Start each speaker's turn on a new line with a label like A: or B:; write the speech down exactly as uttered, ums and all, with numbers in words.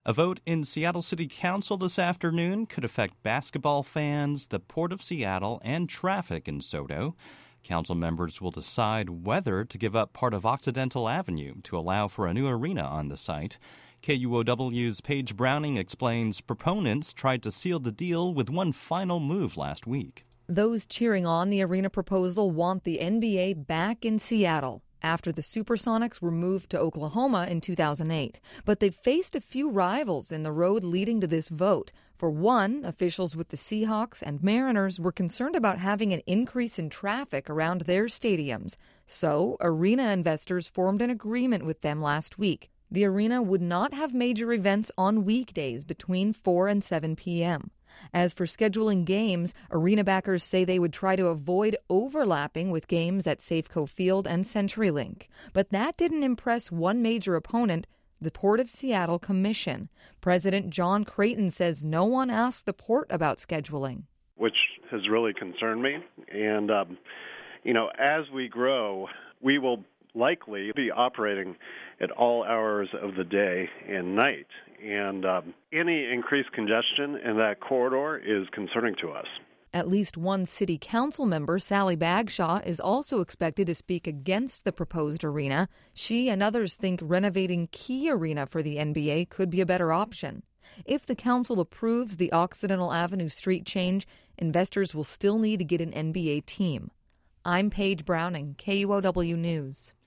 A: A vote in Seattle City Council this afternoon could affect basketball fans, the Port of Seattle, and traffic in SoDo. Council members will decide whether to give up part of Occidental Avenue to allow for a new arena on the site. K U O W's Paige Browning explains proponents tried to seal the deal with one final move last week.
B: Those cheering on the arena proposal want the N B A back in Seattle after the Supersonics were moved to Oklahoma in two thousand eight. But they've faced a few rivals in the road leading to this vote. For one, officials with the Seahawks and Mariners were concerned about having an increase in traffic around their stadiums. So, arena investors formed an agreement with them last week. The arena would not have major events on weekdays between four and seven p.m. As for scheduling games, arena backers say they would try to avoid overlapping with games at Safeco Field and CenturyLink. But that didn't impress one major opponent, the Port of Seattle Commission. President John Creighton says no one asked the port about scheduling.
C: Which has really concerned me. And, um, you know, as we grow, we will likely be operating at all hours of the day and night. And um, any increased congestion in that corridor is concerning to us.
B: At least one city council member, Sally Bagshaw, is also expected to speak against the proposed arena. She and others think renovating Key Arena for the N B A could be a better option. If the council approves the Occidental Avenue street change, investors will still need to get an N B A team. I'm Paige Browning, K U O W News.